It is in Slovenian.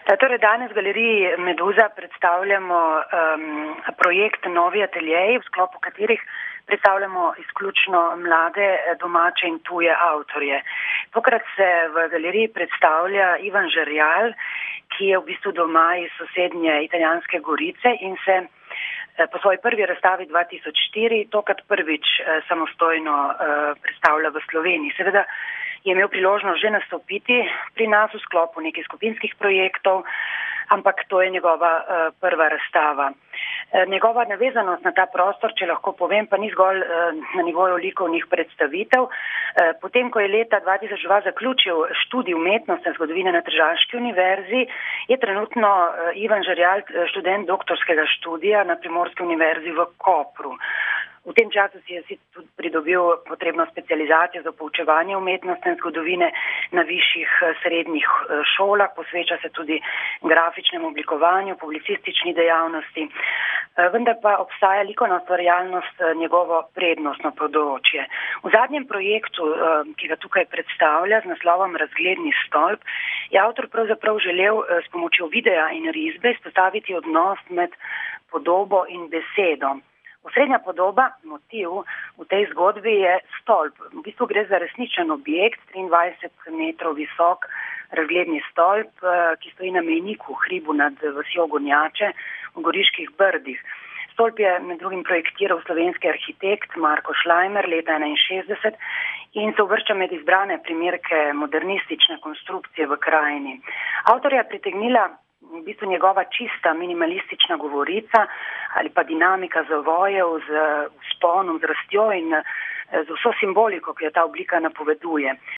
Torej danes v galeriji Meduza predstavljamo projekt Novi ateljeji, v sklopu katerih predstavljamo izključno mlade domače in tuje avtorje. Tokrat se v galeriji predstavlja Ivan Žerjal, ki je v bistvu doma iz sosednje italijanske Gorice in se po svoji prvi razstavi 2004 tokrat prvič samostojno predstavlja v Sloveniji. Seveda je imel priložnost že nastopiti pri nas v sklopu nekih skupinskih projektov, ampak to je njegova prva razstava. Njegova navezanost na ta prostor, če lahko povem, pa ni zgolj na nivoju likovnih predstavitev. Potem, ko je leta 2002 zaključil študij umetnostne zgodovine na Tržaški univerzi, je trenutno Ivan Žerjal študent doktorskega študija na Primorski univerzi v Kopru. V tem času si je tudi pridobil potrebno specializacijo za poučevanje umetnostne zgodovine na višjih srednjih šolah, posveča se tudi grafičnemu oblikovanju, publicistični dejavnosti, vendar pa obstaja likovna ustvarjalnost njegovo prednostno področje. V zadnjem projektu, ki ga tukaj predstavlja z naslovom Razgledni stolp, je avtor pravzaprav želel s pomočjo videa in risbe izpostaviti odnos med podobo in besedo. Osrednja podoba, motiv v tej zgodbi je stolp. V bistvu gre za resničen objekt, 23 metrov visok razgledni stolp, ki stoji na mejniku v hribu nad vasjo Gornjače v Goriških brdih. Stolp je med drugim projektiral slovenski arhitekt Marko Šlajmer leta 1961 in se uvršča med izbrane primerke modernistične konstrukcije v krajini. Avtorja je pritegnila v bistvu njegova čista minimalistična govorica ali pa dinamika zavojev z vzponom, z rastjo in z vso simboliko, ki jo ta oblika napoveduje.